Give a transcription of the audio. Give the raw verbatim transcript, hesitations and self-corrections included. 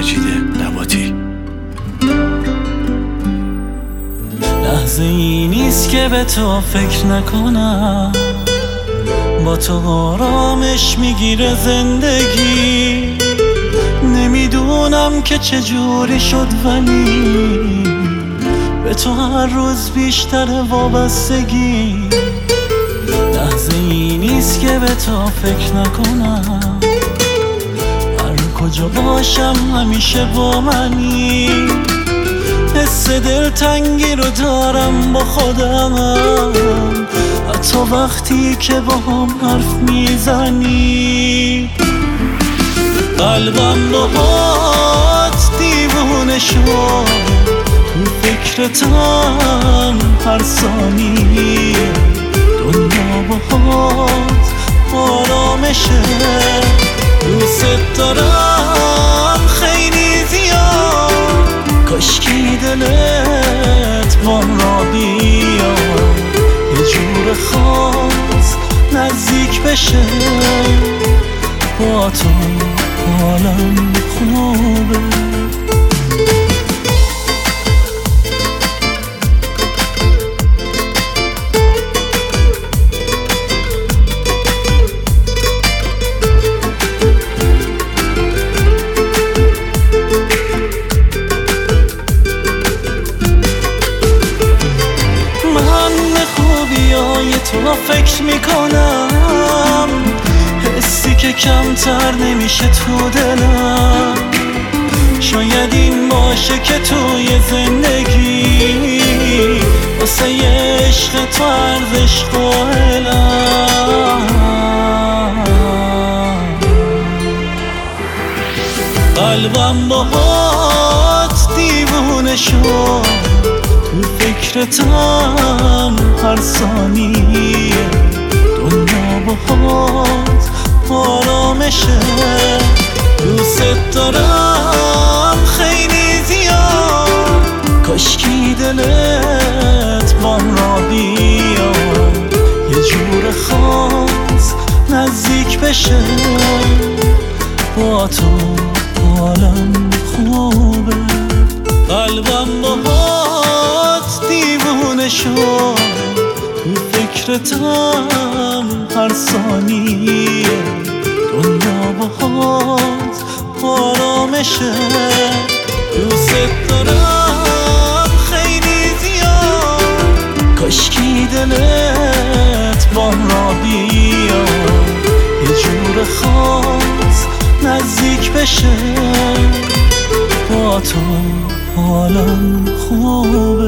مجید نباتی. لحظه ای نیست که به تو فکر نکنم، با تو آرامش میگیره زندگی. نمیدونم که چجوری شد ولی به تو هر روز بیشتر وابستگی. لحظه ای نیست که به تو فکر نکنم، هر کجا باشم همیشه با منی. حس دلتنگی رو دارم با خودم، حتی وقتی که با هم حرف میزنی. قلبم باهات دیوونه شد، تو فکرتم هر ثانیه. دنیا باهات آرامشه، دوست دارم خیلی زیاد. کاشکی دلت بام را بیاد، یه جور خاص نزدیک بشه. با تو حالم خوبه. تو فکر میکنم، حسی که کمتر نمیشه تو دلم. شاید این باشه که توی زندگی واسه عشق تو ارزش قائلم. قلبم باهات دیوونه شد، تو فکرتم هر ثانیه. دنیا باهات آرامشه، دوست دارم خیلی زیاد. کاشکی دلت بام را بیاد، یه جور خاص نزدیک بشه. با تو حالم خوبه. قلبم باهات دیوونه شد، تو فکرتم هر ثانیه. دنیا باهات آرامشه، دوست دارم خیلی زیاد. کاشکی دلت بام را بیاد، یه جور خاص نزدیک بشه. با تو حالم خوبه.